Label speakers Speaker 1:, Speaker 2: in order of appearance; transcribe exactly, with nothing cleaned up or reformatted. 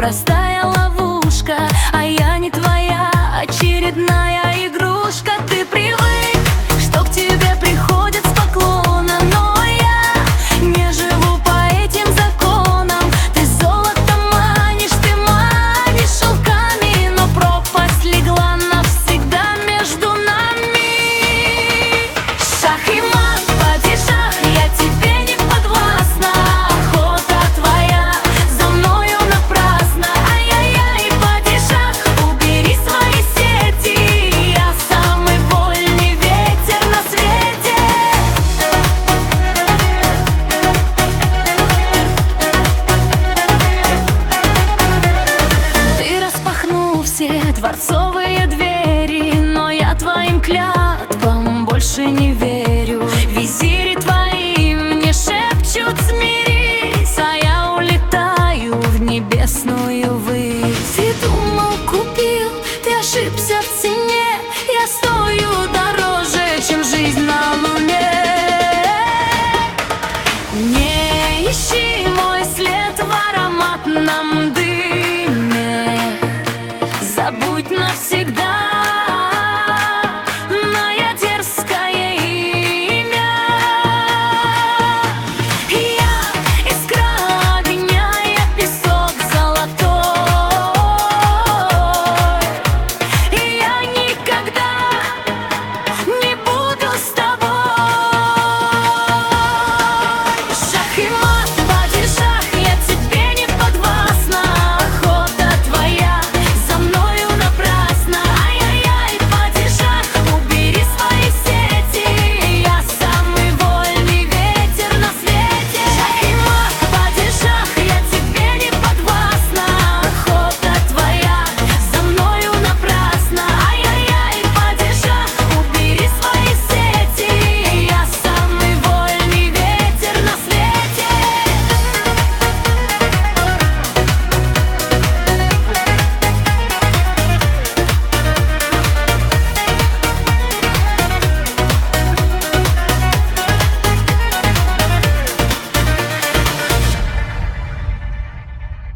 Speaker 1: простая ловушка, а я не твоя очередная игрушка. Ты привык, что к тебе приходят с поклона, но я не живу по этим законам. Ты золотом манишь, ты манишь шелками, но пропасть легла навсегда между нами. Шах и мат, падишах, я тебе не подвластна. Охота твоя за мною напрасно. Ай-яй-яй, падишах, убери свои сети. Я самый вольный ветер на свете. Ты распахнул все дворцовые двери, но я твоим клятвам больше не верю. Визири твои мне шепчут: смирись, а я улетаю в небесную высь. Ты думал, купил, ты ошибся в цене. Я стою дороже, чем жизнь на луне. Не ищи мой след в ароматном дыме, забудь навсегда.